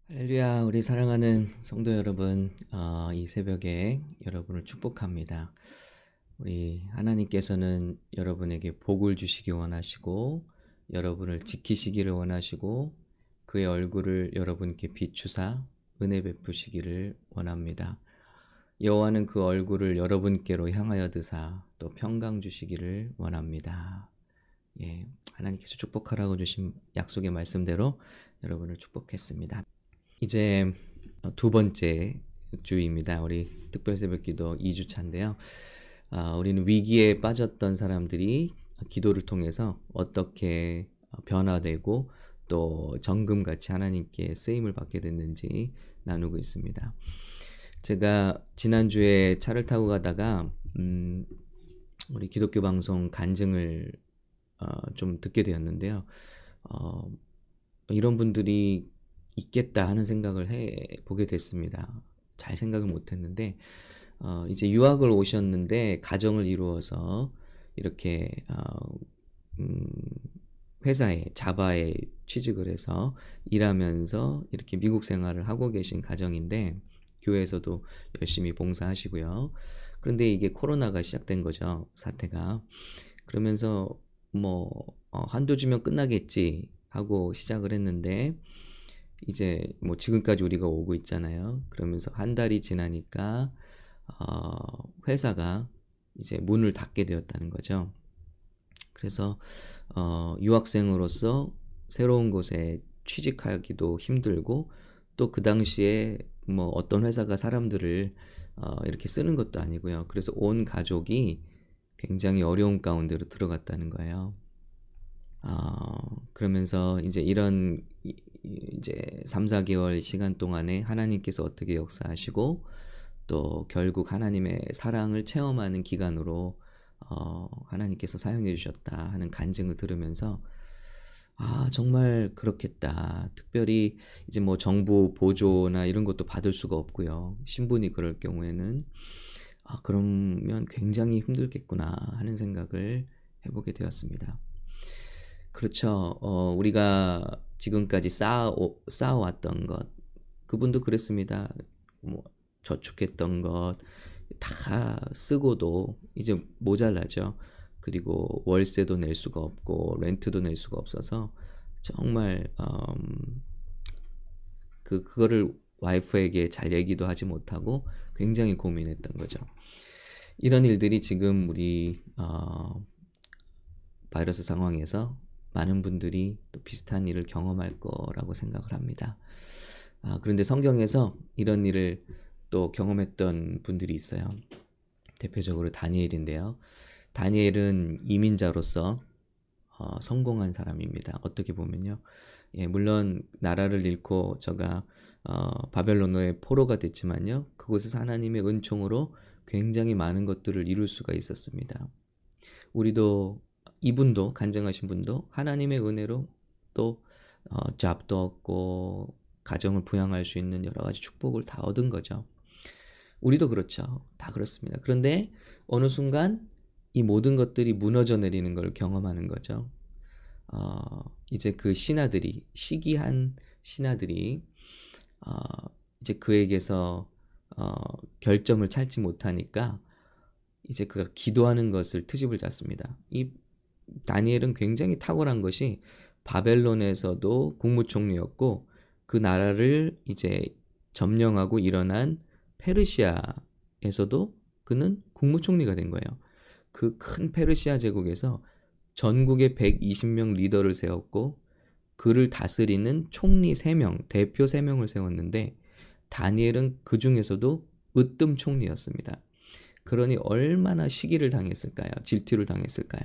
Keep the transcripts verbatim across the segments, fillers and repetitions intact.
할렐루야, 우리 사랑하는 성도 여러분, 어, 이 새벽에 여러분을 축복합니다. 우리 하나님께서는 여러분에게 복을 주시기 원하시고, 여러분을 지키시기를 원하시고, 그의 얼굴을 여러분께 비추사 은혜 베푸시기를 원합니다. 여호와는 그 얼굴을 여러분께로 향하여 드사 또 평강 주시기를 원합니다. 예, 하나님께서 축복하라고 주신 약속의 말씀대로 여러분을 축복했습니다. 이제 두 번째 주입니다. 우리 특별 새벽기도 이 주차인데요. 어, 우리는 위기에 빠졌던 사람들이 기도를 통해서 어떻게 변화되고 또 정금같이 하나님께 쓰임을 받게 됐는지 나누고 있습니다. 제가 지난주에 차를 타고 가다가 음, 우리 기독교 방송 간증을 어, 좀 듣게 되었는데요. 어, 이런 분들이 있겠다 하는 생각을 해 보게 됐습니다. 잘 생각을 못 했는데 어, 이제 유학을 오셨는데 가정을 이루어서 이렇게 어, 음, 회사에 자바에 취직을 해서 일하면서 이렇게 미국 생활을 하고 계신 가정인데 교회에서도 열심히 봉사하시고요. 그런데 이게 코로나가 시작된 거죠. 사태가. 그러면서 뭐 어, 한두 주면 끝나겠지 하고 시작을 했는데 이제 뭐 지금까지 우리가 오고 있잖아요. 그러면서 한 달이 지나니까 어, 회사가 이제 문을 닫게 되었다는 거죠. 그래서 어, 유학생으로서 새로운 곳에 취직하기도 힘들고 또 그 당시에 뭐 어떤 회사가 사람들을 어, 이렇게 쓰는 것도 아니고요. 그래서 온 가족이 굉장히 어려운 가운데로 들어갔다는 거예요. 어, 그러면서 이제 이런 이제 삼, 사 개월 시간 동안에 하나님께서 어떻게 역사하시고 또 결국 하나님의 사랑을 체험하는 기간으로 어, 하나님께서 사용해 주셨다 하는 간증을 들으면서 아 정말 그렇겠다. 특별히 이제 뭐 정부 보조나 이런 것도 받을 수가 없고요. 신분이 그럴 경우에는 아 그러면 굉장히 힘들겠구나 하는 생각을 해보게 되었습니다. 그렇죠. 어, 우리가 지금까지 쌓아, 쌓아왔던 것, 그분도 그랬습니다. 뭐, 저축했던 것, 다 쓰고도 이제 모자라죠. 그리고 월세도 낼 수가 없고, 렌트도 낼 수가 없어서, 정말, 음, 그, 그거를 와이프에게 잘 얘기도 하지 못하고, 굉장히 고민했던 거죠. 이런 일들이 지금 우리, 어, 바이러스 상황에서 많은 분들이 또 비슷한 일을 경험할 거라고 생각을 합니다. 아, 그런데 성경에서 이런 일을 또 경험했던 분들이 있어요. 대표적으로 다니엘인데요. 다니엘은 이민자로서 어, 성공한 사람입니다. 어떻게 보면요. 예, 물론 나라를 잃고 저가 어, 바벨론의 포로가 됐지만요. 그곳에서 하나님의 은총으로 굉장히 많은 것들을 이룰 수가 있었습니다. 우리도 이분도 간증하신 분도 하나님의 은혜로 또 어, 잡도 얻고 가정을 부양할 수 있는 여러 가지 축복을 다 얻은 거죠. 우리도 그렇죠. 다 그렇습니다. 그런데 어느 순간 이 모든 것들이 무너져 내리는 걸 경험하는 거죠. 어, 이제 그 신하들이 시기한 신하들이 어, 이제 그에게서 어, 결점을 찾지 못하니까 이제 그가 기도하는 것을 트집을 잡습니다. 이 다니엘은 굉장히 탁월한 것이 바벨론에서도 국무총리였고 그 나라를 이제 점령하고 일어난 페르시아에서도 그는 국무총리가 된 거예요. 그 큰 페르시아 제국에서 전국에 백이십 명 리더를 세웠고 그를 다스리는 총리 세 명, 대표 세 명을 세웠는데 다니엘은 그 중에서도 으뜸 총리였습니다. 그러니 얼마나 시기를 당했을까요? 질투를 당했을까요?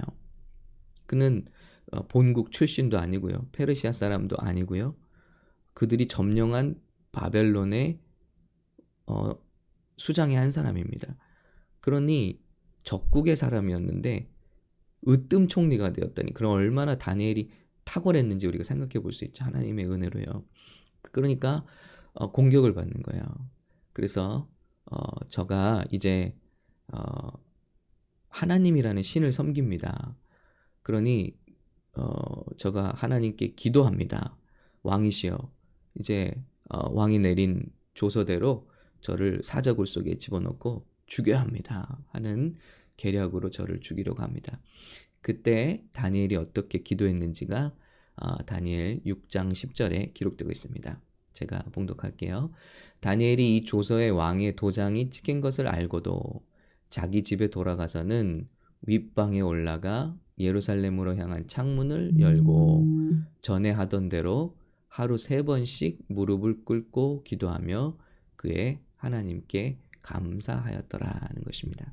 그는 본국 출신도 아니고요. 페르시아 사람도 아니고요. 그들이 점령한 바벨론의 어, 수장의 한 사람입니다. 그러니 적국의 사람이었는데 으뜸 총리가 되었다니 그럼 얼마나 다니엘이 탁월했는지 우리가 생각해 볼 수 있죠. 하나님의 은혜로요. 그러니까 어, 공격을 받는 거예요. 그래서 어, 저가 이제 어, 하나님이라는 신을 섬깁니다. 그러니 어, 저가 하나님께 기도합니다. 왕이시여 이제 어, 왕이 내린 조서대로 저를 사자굴 속에 집어넣고 죽여야 합니다 하는 계략으로 저를 죽이려고 합니다. 그때 다니엘이 어떻게 기도했는지가 어, 다니엘 육 장 십 절에 기록되고 있습니다. 제가 봉독할게요. 다니엘이 이 조서의 왕의 도장이 찍힌 것을 알고도 자기 집에 돌아가서는 윗방에 올라가 예루살렘으로 향한 창문을 열고 전에 하던 대로 하루 세 번씩 무릎을 꿇고 기도하며 그의 하나님께 감사하였더라는 것입니다.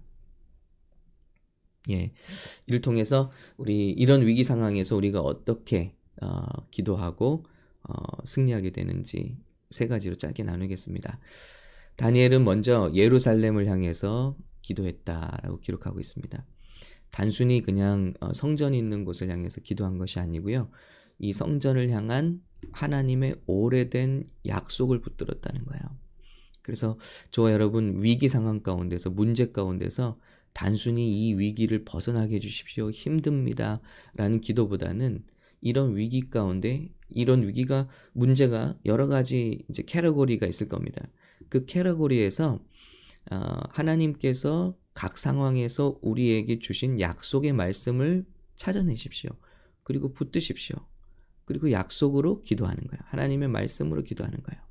예, 이를 통해서 우리 이런 위기 상황에서 우리가 어떻게 어, 기도하고 어, 승리하게 되는지 세 가지로 짧게 나누겠습니다. 다니엘은 먼저 예루살렘을 향해서 기도했다라고 기록하고 있습니다. 단순히 그냥 성전이 있는 곳을 향해서 기도한 것이 아니고요. 이 성전을 향한 하나님의 오래된 약속을 붙들었다는 거예요. 그래서 저와 여러분 위기 상황 가운데서 문제 가운데서 단순히 이 위기를 벗어나게 해주십시오. 힘듭니다. 라는 기도보다는 이런 위기 가운데 이런 위기가 문제가 여러 가지 이제 캐러고리가 있을 겁니다. 그 캐러고리에서 어, 하나님께서 각 상황에서 우리에게 주신 약속의 말씀을 찾아내십시오. 그리고 붙드십시오. 그리고 약속으로 기도하는 거예요. 하나님의 말씀으로 기도하는 거예요.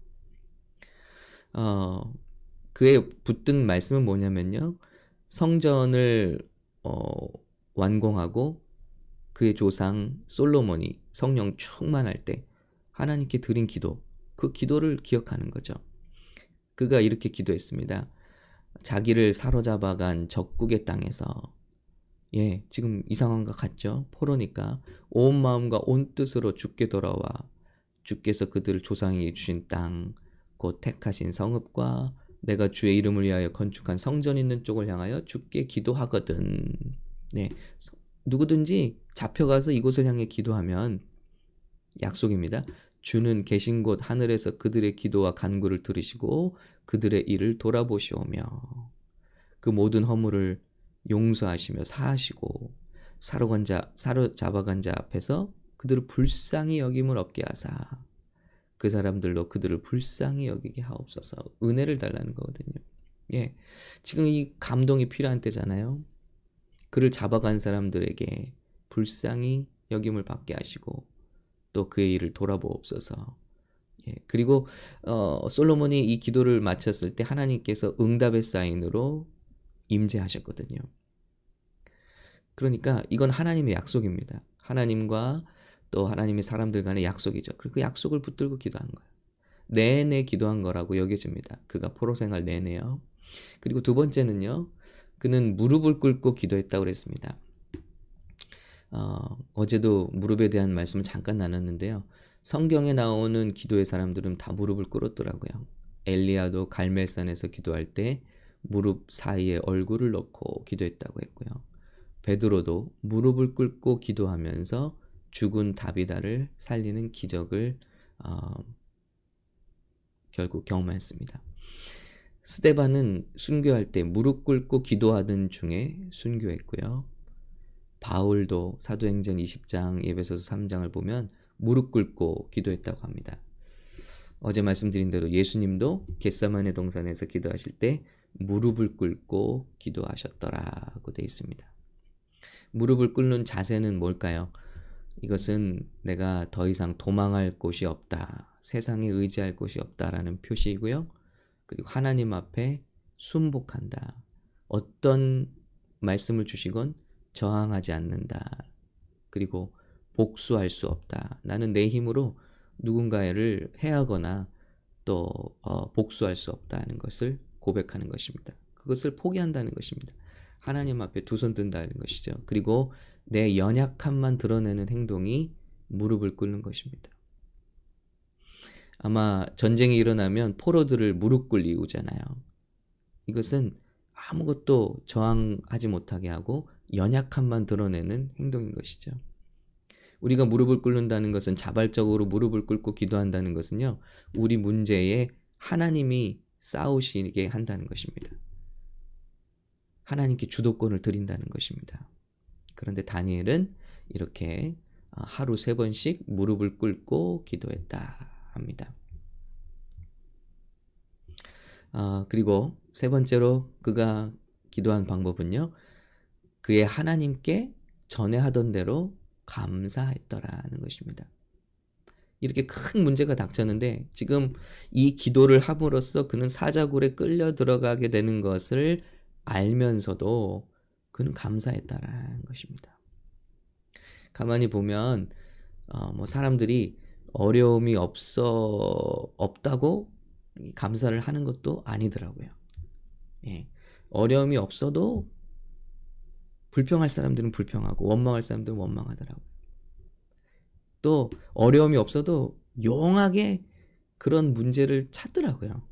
어, 그의 붙든 말씀은 뭐냐면요. 성전을 어, 완공하고 그의 조상 솔로몬이 성령 충만할 때 하나님께 드린 기도, 그 기도를 기억하는 거죠. 그가 이렇게 기도했습니다. 자기를 사로잡아간 적국의 땅에서, 예, 지금 이 상황과 같죠. 포로니까 온 마음과 온 뜻으로 주께 돌아와 주께서 그들을 조상에게 주신 땅, 곧 택하신 성읍과 내가 주의 이름을 위하여 건축한 성전 있는 쪽을 향하여 주께 기도하거든. 네, 누구든지 잡혀가서 이곳을 향해 기도하면 약속입니다. 주는 계신 곳 하늘에서 그들의 기도와 간구를 들으시고 그들의 일을 돌아보시오며 그 모든 허물을 용서하시며 사하시고 사로간 자, 사로잡아간 자 앞에서 그들을 불쌍히 여김을 얻게 하사 그 사람들로 그들을 불쌍히 여기게 하옵소서. 은혜를 달라는 거거든요. 예, 지금 이 감동이 필요한 때잖아요. 그를 잡아간 사람들에게 불쌍히 여김을 받게 하시고 또 그의 일을 돌아보옵소서. 예, 그리고 어, 솔로몬이 이 기도를 마쳤을 때 하나님께서 응답의 사인으로 임재하셨거든요. 그러니까 이건 하나님의 약속입니다. 하나님과 또 하나님의 사람들 간의 약속이죠. 그리고 그 약속을 붙들고 기도한 거예요. 내내 기도한 거라고 여겨집니다. 그가 포로 생활 내내요. 그리고 두 번째는요. 그는 무릎을 꿇고 기도했다고 그랬습니다. 어, 어제도 무릎에 대한 말씀을 잠깐 나눴는데요. 성경에 나오는 기도의 사람들은 다 무릎을 꿇었더라고요. 엘리야도 갈멜산에서 기도할 때 무릎 사이에 얼굴을 넣고 기도했다고 했고요. 베드로도 무릎을 꿇고 기도하면서 죽은 다비다를 살리는 기적을 어, 결국 경험했습니다. 스데반은 순교할 때 무릎 꿇고 기도하던 중에 순교했고요. 바울도 사도행전 이십 장 에베소서 삼 장을 보면 무릎 꿇고 기도했다고 합니다. 어제 말씀드린 대로 예수님도 겟세마네 동산에서 기도하실 때 무릎을 꿇고 기도하셨더라고 되어 있습니다. 무릎을 꿇는 자세는 뭘까요? 이것은 내가 더 이상 도망할 곳이 없다. 세상에 의지할 곳이 없다라는 표시이고요. 그리고 하나님 앞에 순복한다. 어떤 말씀을 주시건 저항하지 않는다. 그리고 복수할 수 없다. 나는 내 힘으로 누군가를 해하거나 또 어, 복수할 수 없다는 것을 고백하는 것입니다. 그것을 포기한다는 것입니다. 하나님 앞에 두 손 든다는 것이죠. 그리고 내 연약함만 드러내는 행동이 무릎을 꿇는 것입니다. 아마 전쟁이 일어나면 포로들을 무릎 꿇리우잖아요. 이것은 아무것도 저항하지 못하게 하고 연약함만 드러내는 행동인 것이죠. 우리가 무릎을 꿇는다는 것은 자발적으로 무릎을 꿇고 기도한다는 것은요. 우리 문제에 하나님이 싸우시게 한다는 것입니다. 하나님께 주도권을 드린다는 것입니다. 그런데 다니엘은 이렇게 하루 세 번씩 무릎을 꿇고 기도했다 합니다. 아, 그리고 세 번째로 그가 기도한 방법은요. 그의 하나님께 전에 하던 대로 감사했더라는 것입니다. 이렇게 큰 문제가 닥쳤는데 지금 이 기도를 함으로써 그는 사자굴에 끌려 들어가게 되는 것을 알면서도 그는 감사했다라는 것입니다. 가만히 보면 어, 뭐 사람들이 어려움이 없어 없다고 감사를 하는 것도 아니더라고요. 예. 어려움이 없어도 불평할 사람들은 불평하고 원망할 사람들은 원망하더라고요. 또 어려움이 없어도 용하게 그런 문제를 찾더라고요.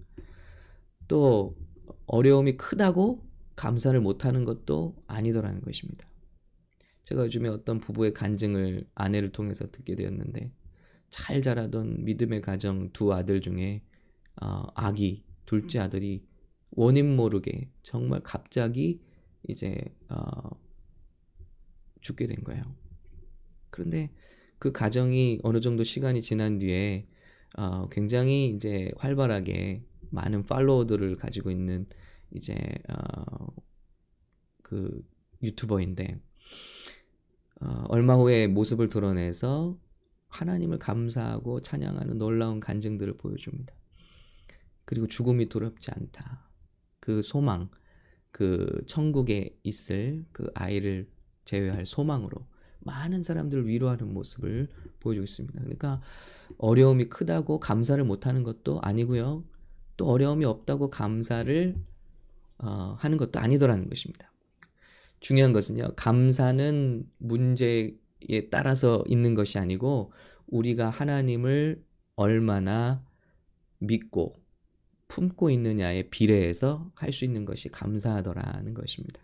또 어려움이 크다고 감사를 못하는 것도 아니더라는 것입니다. 제가 요즘에 어떤 부부의 간증을 아내를 통해서 듣게 되었는데 잘 자라던 믿음의 가정 두 아들 중에 어, 아기 둘째 아들이 원인 모르게 정말 갑자기 이제 어, 죽게 된 거예요. 그런데 그 가정이 어느 정도 시간이 지난 뒤에 어, 굉장히 이제 활발하게 많은 팔로워들을 가지고 있는 이제 어, 그 유튜버인데 어, 얼마 후에 모습을 드러내서 하나님을 감사하고 찬양하는 놀라운 간증들을 보여줍니다. 그리고 죽음이 두렵지 않다. 그 소망, 그 천국에 있을 그 아이를 제외할 소망으로 많은 사람들을 위로하는 모습을 보여주고 있습니다. 그러니까 어려움이 크다고 감사를 못하는 것도 아니고요. 또 어려움이 없다고 감사를 어, 하는 것도 아니더라는 것입니다. 중요한 것은요. 감사는 문제에 따라서 있는 것이 아니고 우리가 하나님을 얼마나 믿고 품고 있느냐에 비례해서 할 수 있는 것이 감사하더라는 것입니다.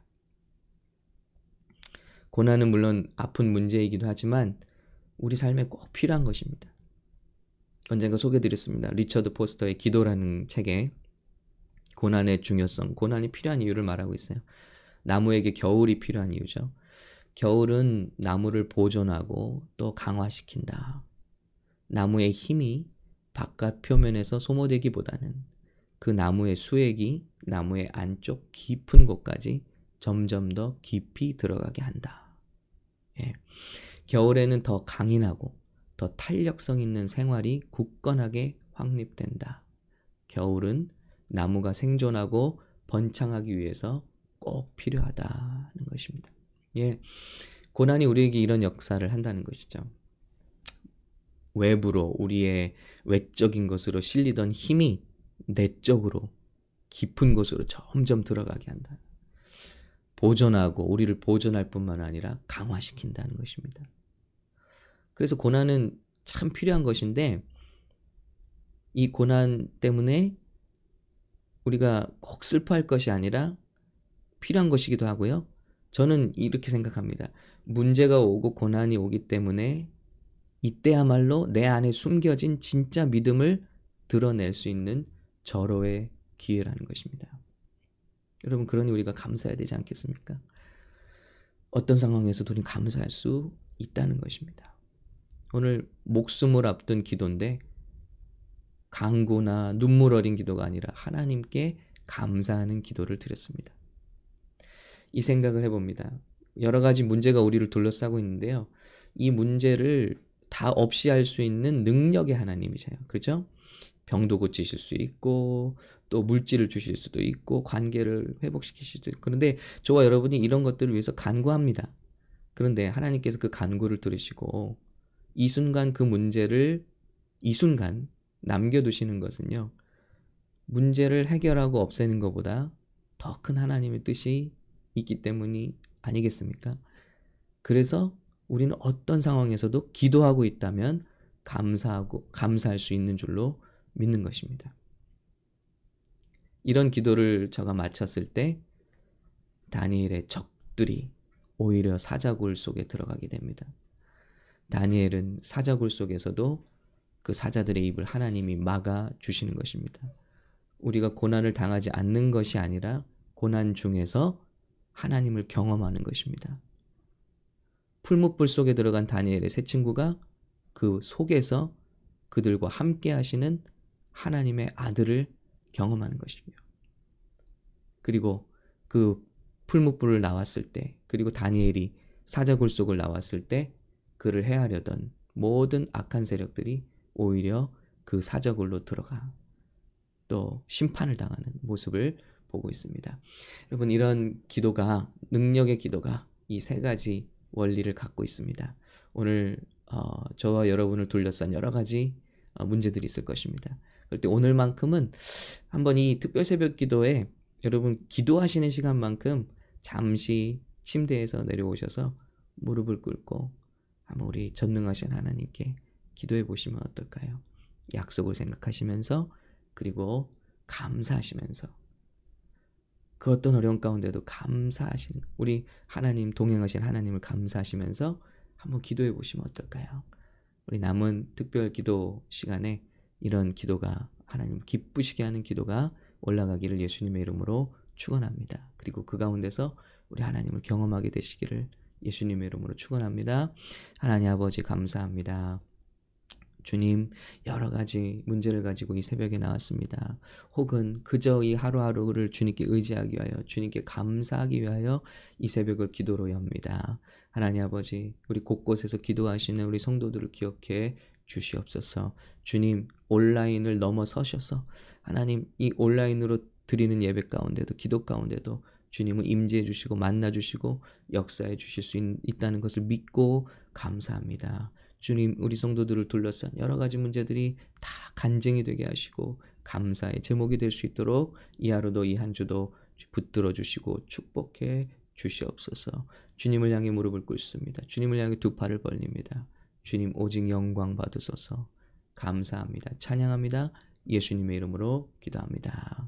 고난은 물론 아픈 문제이기도 하지만 우리 삶에 꼭 필요한 것입니다. 언젠가 소개드렸습니다. 리처드 포스터의 기도라는 책에 고난의 중요성, 고난이 필요한 이유를 말하고 있어요. 나무에게 겨울이 필요한 이유죠. 겨울은 나무를 보존하고 또 강화시킨다. 나무의 힘이 바깥 표면에서 소모되기보다는 그 나무의 수액이 나무의 안쪽 깊은 곳까지 점점 더 깊이 들어가게 한다. 예. 겨울에는 더 강인하고 더 탄력성 있는 생활이 굳건하게 확립된다. 겨울은 나무가 생존하고 번창하기 위해서 꼭 필요하다는 것입니다. 예, 고난이 우리에게 이런 역사를 한다는 것이죠. 외부로 우리의 외적인 것으로 실리던 힘이 내적으로 깊은 곳으로 점점 들어가게 한다. 보존하고 우리를 보존할 뿐만 아니라 강화시킨다는 것입니다. 그래서 고난은 참 필요한 것인데 이 고난 때문에 우리가 꼭 슬퍼할 것이 아니라 필요한 것이기도 하고요. 저는 이렇게 생각합니다. 문제가 오고 고난이 오기 때문에 이때야말로 내 안에 숨겨진 진짜 믿음을 드러낼 수 있는 절호의 기회라는 것입니다. 여러분, 그러니 우리가 감사해야 되지 않겠습니까? 어떤 상황에서도 우리는 감사할 수 있다는 것입니다. 오늘 목숨을 앞둔 기도인데 간구나 눈물 어린 기도가 아니라 하나님께 감사하는 기도를 드렸습니다. 이 생각을 해봅니다. 여러 가지 문제가 우리를 둘러싸고 있는데요. 이 문제를 다 없이 할 수 있는 능력의 하나님이세요. 그렇죠? 병도 고치실 수 있고 또 물질을 주실 수도 있고 관계를 회복시키실 수도 있고 그런데 저와 여러분이 이런 것들을 위해서 간구합니다. 그런데 하나님께서 그 간구를 들으시고 이 순간 그 문제를 이 순간 남겨두시는 것은요. 문제를 해결하고 없애는 것보다 더 큰 하나님의 뜻이 있기 때문이 아니겠습니까? 그래서 우리는 어떤 상황에서도 기도하고 있다면 감사하고 감사할 수 있는 줄로 믿는 것입니다. 이런 기도를 제가 마쳤을 때 다니엘의 적들이 오히려 사자굴 속에 들어가게 됩니다. 다니엘은 사자굴 속에서도 그 사자들의 입을 하나님이 막아 주시는 것입니다. 우리가 고난을 당하지 않는 것이 아니라 고난 중에서 하나님을 경험하는 것입니다. 풀무불 속에 들어간 다니엘의 세 친구가 그 속에서 그들과 함께 하시는 하나님의 아들을 경험하는 것이며, 그리고 그 풀무불을 나왔을 때, 그리고 다니엘이 사자굴 속을 나왔을 때 그를 해하려던 모든 악한 세력들이 오히려 그 사자굴로 들어가 또 심판을 당하는 모습을 보고 있습니다. 여러분, 이런 기도가, 능력의 기도가 이 세 가지 원리를 갖고 있습니다. 오늘 어, 저와 여러분을 둘러싼 여러 가지 어, 문제들이 있을 것입니다. 그럴 때 오늘만큼은 한번 이 특별 새벽 기도에 여러분 기도하시는 시간만큼 잠시 침대에서 내려오셔서 무릎을 꿇고 한번 우리 전능하신 하나님께 기도해 보시면 어떨까요? 약속을 생각하시면서, 그리고 감사하시면서, 그 어떤 어려운 가운데도 감사하시는, 우리 하나님, 동행하신 하나님을 감사하시면서 한번 기도해 보시면 어떨까요? 우리 남은 특별 기도 시간에 이런 기도가, 하나님 기쁘시게 하는 기도가 올라가기를 예수님의 이름으로 축원합니다. 그리고 그 가운데서 우리 하나님을 경험하게 되시기를 예수님의 이름으로 축원합니다. 하나님 아버지, 감사합니다. 주님, 여러 가지 문제를 가지고 이 새벽에 나왔습니다. 혹은 그저 이 하루하루를 주님께 의지하기 위하여, 주님께 감사하기 위하여 이 새벽을 기도로 엽니다. 하나님 아버지, 우리 곳곳에서 기도하시는 우리 성도들을 기억해 주시옵소서. 주님, 온라인을 넘어서셔서 하나님, 이 온라인으로 드리는 예배 가운데도, 기도 가운데도 주님은 임재해 주시고 만나 주시고 역사해 주실 수 있, 있다는 것을 믿고 감사합니다. 주님, 우리 성도들을 둘러싼 여러 가지 문제들이 다 간증이 되게 하시고 감사의 제목이 될 수 있도록 이 하루도, 이 한 주도 붙들어 주시고 축복해 주시옵소서. 주님을 향해 무릎을 꿇습니다. 주님을 향해 두 팔을 벌립니다. 주님, 오직 영광 받으소서. 감사합니다. 찬양합니다. 예수님의 이름으로 기도합니다.